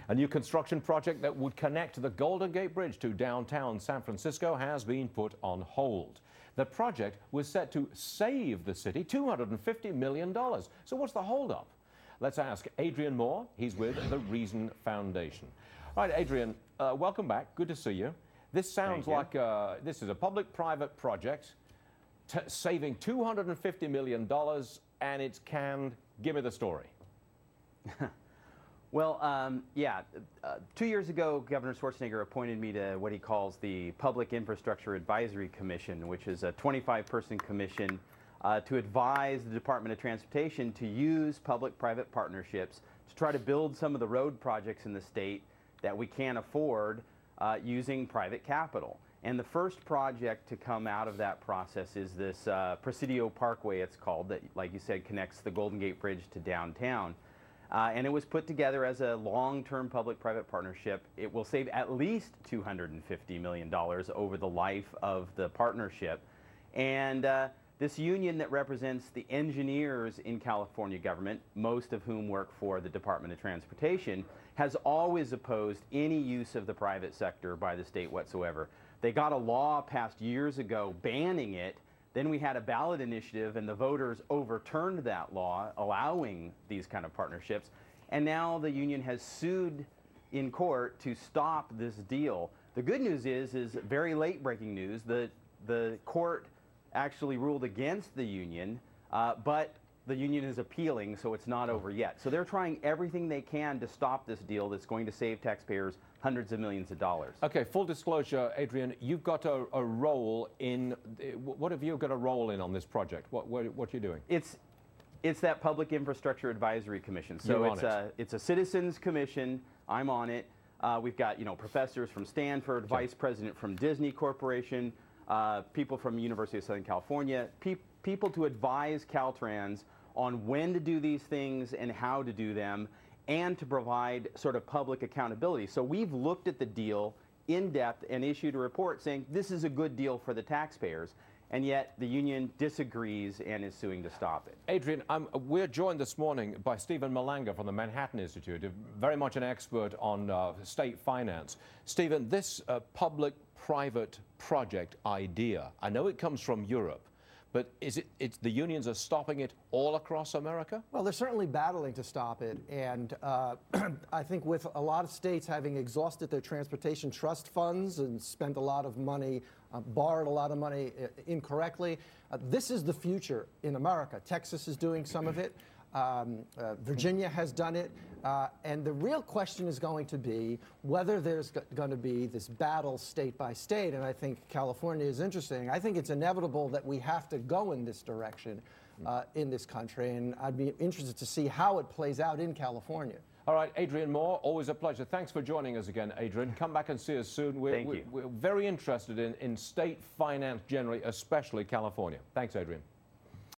A new construction project that would connect the Golden Gate Bridge to downtown San Francisco has been put on hold. The project was set to save the city $250 million. So what's the holdup? Let's ask Adrian Moore. He's with the Reason Foundation. All right, Adrian, welcome back. Good to see you. This sounds like this is a public-private project saving $250 million, and it's canned. Give me the story. Well, 2 years ago, Governor Schwarzenegger appointed me to what he calls the Public Infrastructure Advisory Commission, which is a 25-person commission to advise the Department of Transportation to use public-private partnerships to try to build some of the road projects in the state that we can't afford using private capital. And the first project to come out of that process is this Presidio Parkway, it's called, that, like you said, connects the Golden Gate Bridge to downtown. And it was put together as a long-term public-private partnership. It will save at least $250 million over the life of the partnership. And this union that represents the engineers in California government, most of whom work for the Department of Transportation, has always opposed any use of the private sector by the state whatsoever. They got a law passed years ago banning it. Then we had a ballot initiative, and the voters overturned that law, allowing these kind of partnerships. And now the union has sued in court to stop this deal. The good news is very late breaking news. The court actually ruled against the union, but the union is appealing, so it's not over yet. So they're trying everything they can to stop this deal that's going to save taxpayers hundreds of millions of dollars. Okay, full disclosure, Adrian, you've got a role in, what have you got a role in on this project? What are you doing? It's that Public Infrastructure Advisory Commission. So it's a citizens commission. I'm on it. We've got professors from Stanford, vice president from Disney Corporation, people from University of Southern California, people to advise Caltrans on when to do these things and how to do them, and to provide sort of public accountability. So we've looked at the deal in depth and issued a report saying this is a good deal for the taxpayers, and yet the union disagrees and is suing to stop it. Adrian, we're joined this morning by Stephen Malanga from the Manhattan Institute, very much an expert on state finance. Stephen, this public-private project idea, I know it comes from Europe, but it's the unions are stopping it all across America? Well, they're certainly battling to stop it. And I think with a lot of states having exhausted their transportation trust funds and spent a lot of money, borrowed a lot of money incorrectly, this is the future in America. Texas is doing some of it. Virginia has done it. And the real question is going to be whether there's going to be this battle state by state. And I think California is interesting. I think it's inevitable that we have to go in this direction in this country. And I'd be interested to see how it plays out in California. All right, Adrian Moore, always a pleasure. Thanks for joining us again, Adrian. Come back and see us soon. We're very interested in state finance generally, especially California. Thanks, Adrian.